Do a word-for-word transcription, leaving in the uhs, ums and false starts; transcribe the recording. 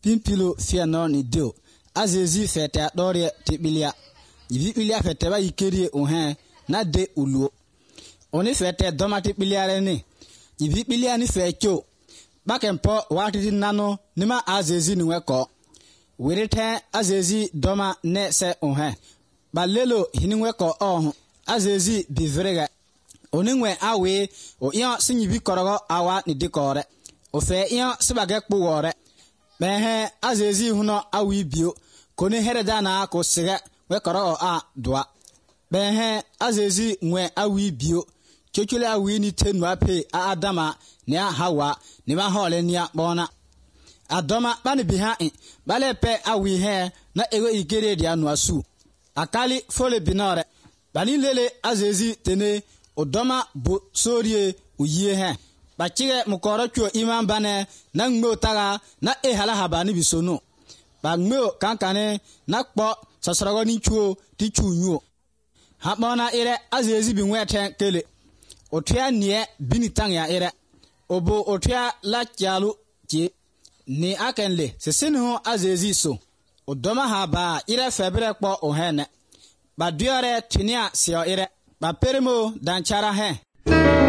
pimpilo fia no ni dio azezi fete adore tibilia yibi bilia fete ba yikerie ohen na de uluo oni fete doma tibilia re ni yibi bilia ni fecho bakempo watiti nano nima azezi ni weko wirete azezi doma ne se ohen balelo hini weko oh azezi bivrega oningwe awe o yan sinyibi korogo awa ni dikore o fe yan sibage kpuwore behe azezi huno awi bio koni hereda na ko sege we koro a doa behe azezi nwe awi bio chochule awi ni tenu ape a adama ne hawa ne ba hole ni abona adoma bani biha bale pe awi he na ego igere dia no asu akali fole binore bani lele azezi tene odoma bu sorie uye he bachige mukoro chuo iman bane na ngmo taga na ehala habani bisono ba ngmo kankane na kpo sasrago ni chuo ti chunyu habona ire azezi bi nwete kele otua nie binitang ya ire obo otua la chalu ti ni akenle sesinu azezi so odoma haba ire febre kpo ohene ba duore tinia sio ire ba peremo danchara he